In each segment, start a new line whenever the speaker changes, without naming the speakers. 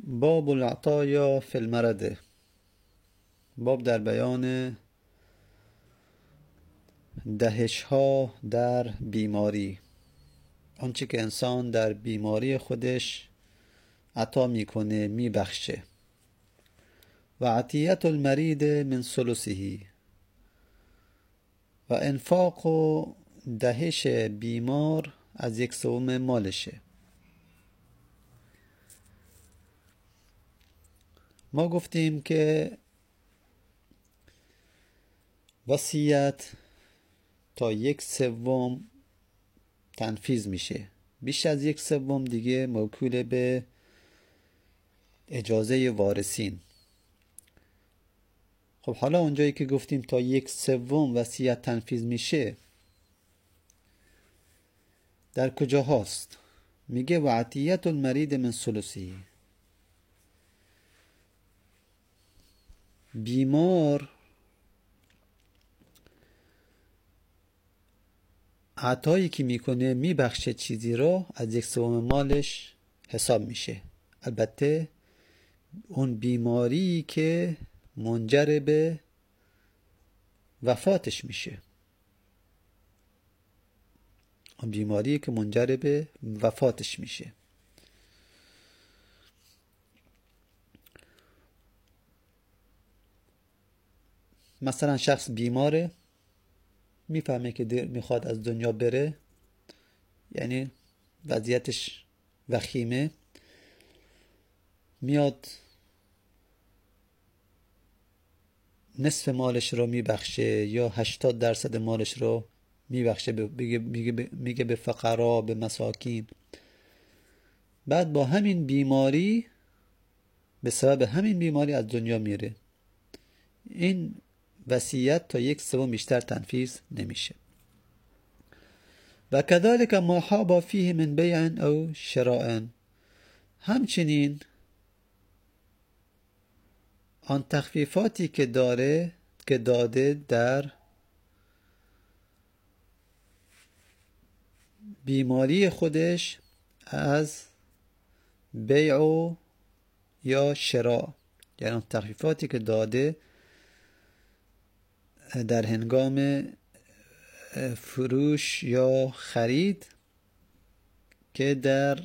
باب العطایا فی المرض. باب در بیان دهش ها در بیماری، آنچه که انسان در بیماری خودش عطا میکنه، میبخشه. و عطیت المرید من ثلثه، و انفاق و دهش بیمار از 1/3 مالشه. ما گفتیم که وصیت تا 1/3 تنفیذ میشه، بیش از 1/3 دیگه موکول به اجازه وارثین. خب حالا اونجایی که گفتیم تا 1/3 وصیت تنفیذ میشه، در کجا هست؟ میگه و عطیت المرید من ثلثه. بیمار عطایی که میکنه، میبخشه چیزی رو، از 1/3 مالش حساب میشه. البته اون بیماری که منجر به وفاتش میشه، اون بیماری که منجر به وفاتش میشه. مثلا شخص بیماره، میفهمه که میخواد از دنیا بره، یعنی وضعیتش وخیمه، میاد نصف مالش رو میبخشه یا 80% مالش رو میبخشه، میگه به فقرا، به مساکین. بعد با همین بیماری، به سبب همین بیماری از دنیا میره. این وصیت تا 1/3 بیشتر تنفیذ نمیشه. و کذالک ما حاب فیه من بیع او شراء، همچنین آن تخفیفاتی که داده در بیماری خودش از بیع و یا شراء، یعنی آن تخفیفاتی که داده در هنگام فروش یا خرید که در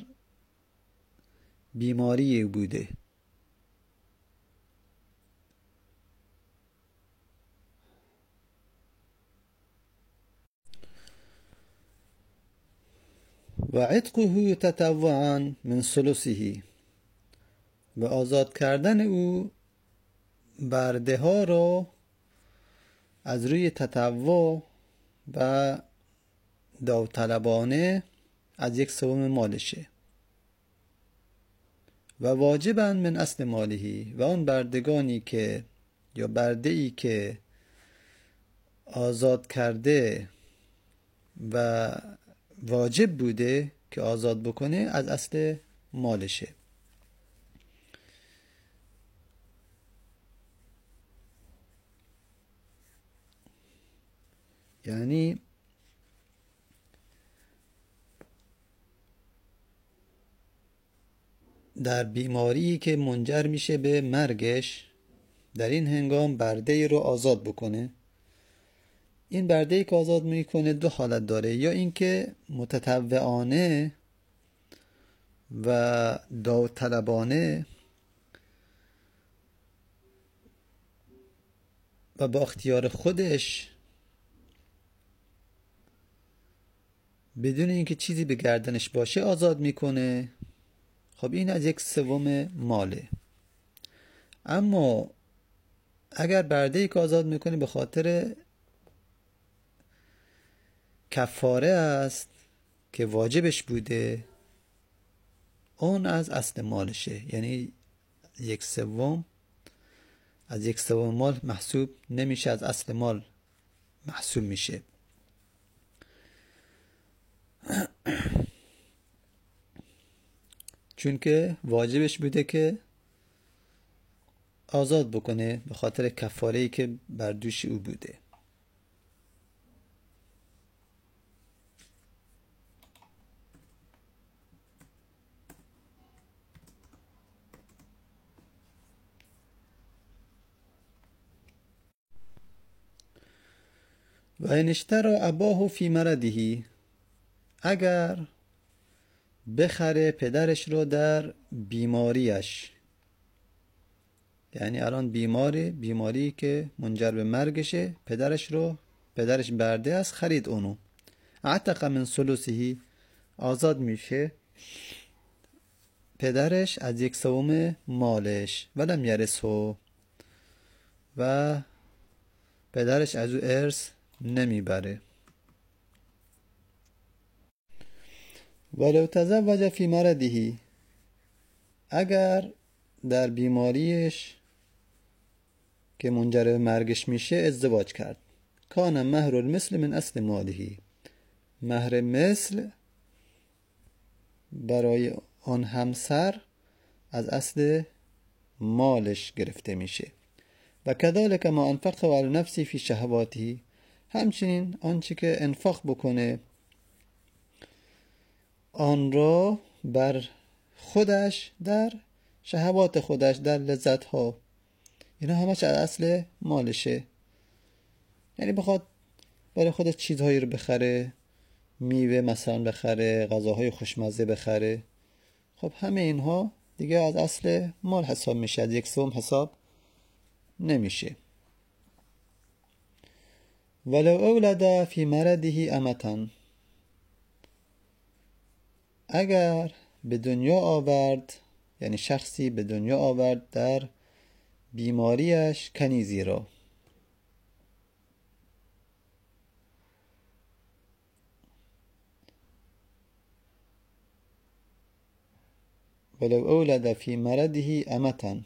بیماری بوده. و عتقه تطوعا من ثلثه، و آزاد کردن او برده ها رو از روی تطوع و داوطلبانه از 1/3 مالشه. و واجبا من اصل مالهی، و آن بردگانی که یا برده ای که آزاد کرده و واجب بوده که آزاد بکنه، از اصل مالشه. یعنی در بیماری که منجر میشه به مرگش، در این هنگام برده ای رو آزاد بکنه. این برده ای که آزاد میکنه 2 حالت داره: یا اینکه متطوعانه و داوطلبانه و با اختیار خودش، بدون اینکه چیزی به گردنش باشه، آزاد میکنه. خب این از 1/3 ماله. اما اگر برده ای که آزاد میکنه به خاطر کفاره است که واجبش بوده، اون از اصل مالشه. یعنی 1/3 از 1/3 مال محسوب نمیشه، از اصل مال محسوب میشه. چون که واجبش بوده که آزاد بکنه به خاطر کفاره‌ای که بر دوش او بوده. و این اشترى اباه فی مرضه، اگر بخره پدرش رو در بیماریش، یعنی الان بیماری که منجر به مرگشه، پدرش برده است، خرید اونو، عتق من ثلثه، آزاد میشه پدرش از 1/3 مالش، ولم یرثه، و پدرش از او ارث نمیبره. ولو تزوج فی مرضه، اگر در بیماریش که منجر به مرگش میشه ازدواج کرد، کان مهر المثل من اصل ماله، مهر مثل برای آن همسر از اصل مالش گرفته میشه. و کذالک ما انفقه علی نفسی فی شهواته، همچنین آنچه که انفاق بکنه آن را بر خودش در شهوات خودش، در لذت ها، اینا همش از اصل مالشه. یعنی بخواد برای خودش چیزهایی رو بخره، میوه مثلا بخره، غذاهای خوشمزه بخره، خب همه اینها دیگه از اصل مال حساب میشه، از 1/3 حساب نمیشه. ولو اولد فی مرضه امة، اگر به دنیا آورد، یعنی شخصی به دنیا آورد در بیماریش کنیزی را، ولو اولد فی مرضه امة،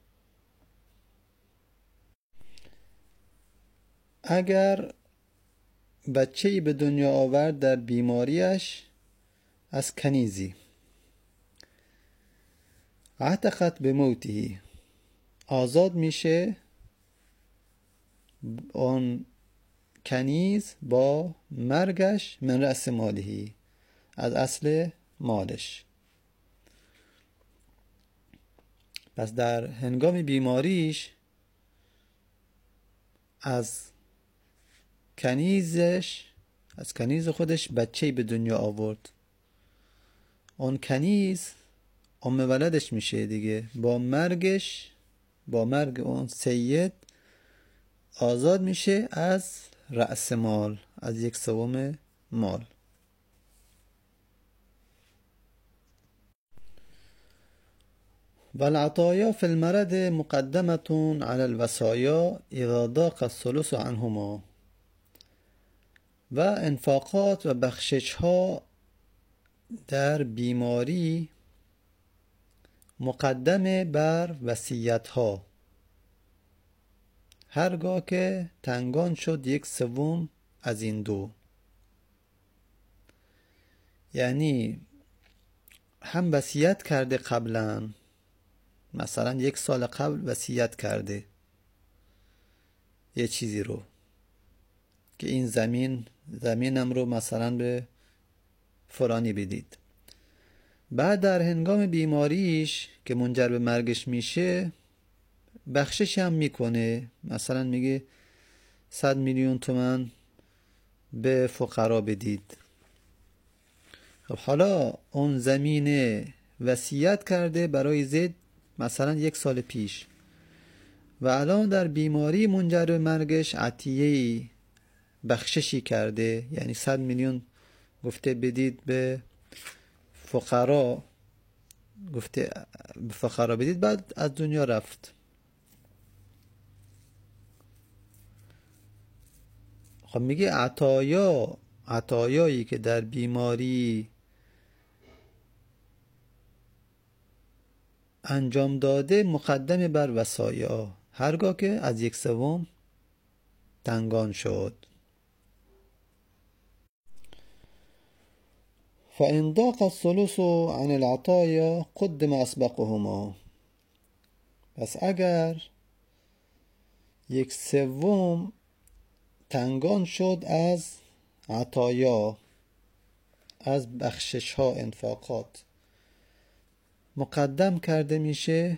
اگر بچه‌ای به دنیا آورد در بیماریش از کنیزی، عتقت به موته، آزاد میشه آن کنیز با مرگش، من رأس مالهی، از اصل مالش. پس در هنگام بیماریش از کنیز خودش بچه‌ای به دنیا آورد، اون کنیز ام ولدش میشه دیگه، با مرگ اون سید آزاد میشه از رأس مال، از 1/3 مال. والعطايا في المرض مقدمة على الوصايا اذا ضاق الثلث عنهما، و انفاقات و بخشش ها در بیماری مقدم بر وصیت ها، هرگاه که تنگان شد 1/3 از این دو. یعنی هم وصیت کرده قبلا، مثلا 1 سال قبل وصیت کرده یه چیزی رو که این زمینم رو مثلا به فلانی بدید، بعد در هنگام بیماریش که منجر به مرگش میشه بخشش هم میکنه، مثلا میگه 100 میلیون تومان به فقرا بدید. خب حالا اون زمین وصیت کرده برای زید مثلا 1 سال پیش، و الان در بیماری منجر به مرگش عطیه‌ای بخششی کرده، یعنی 100 میلیون گفته بدید به فقرا، بدید، بعد از دنیا رفت. خب میگه عطایایی که در بیماری انجام داده مقدم بر وصایا، هرگاه که از 1/3 تنگان شد. فإن ضاق الثلث عن العطايا قدم أسبقهما، پس اگر 1/3 تنگان شد از عطایا، از بخشش ها، انفاقات، مقدم کرده میشه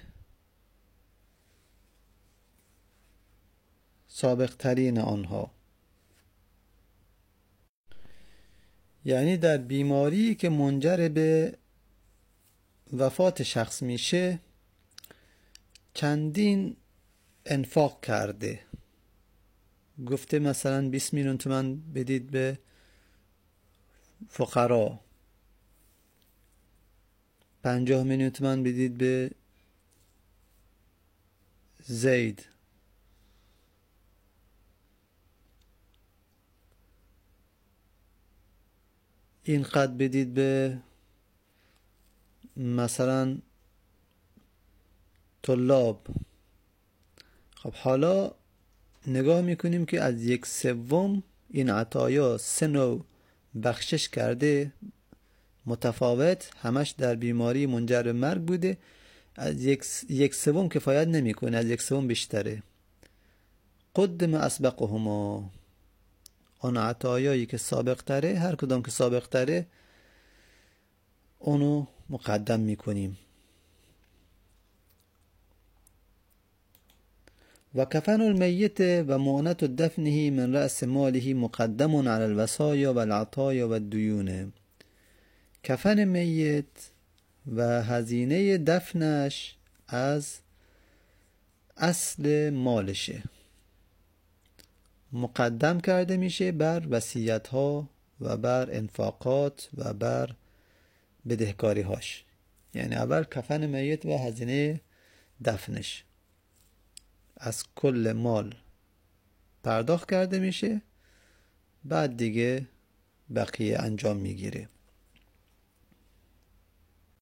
سابق ترین آنها. یعنی در بیماری که منجر به وفات شخص میشه چندین انفاق کرده. گفته مثلا 20 میلیون تومان بدید به فقرا، 50 میلیون تومان بدید به زید، اینقدر بدید به مثلا طلاب. خب حالا نگاه میکنیم که از 1/3 این عطایا 3 نوع بخشش کرده متفاوت، همش در بیماری منجر به مرگ بوده. از 1/3 کفایت نمیکنه، از 1/3 بیشتره. قدم اسبقهما، آن عطایایی که سابق تره، هر کدام که سابق تره اونو مقدم میکنیم. و کفن المیت و مؤنة دفنه من رأس ماله مقدم على الوصايا و العطايا و الديون. کفن میت و هزینه دفنش از اصل مالشه، مقدم کرده میشه بر وصیت ها و بر انفاقات و بر بدهکاری هاش. یعنی اول کفن میت و هزینه دفنش از کل مال پرداخت کرده میشه، بعد دیگه بقیه انجام میگیره.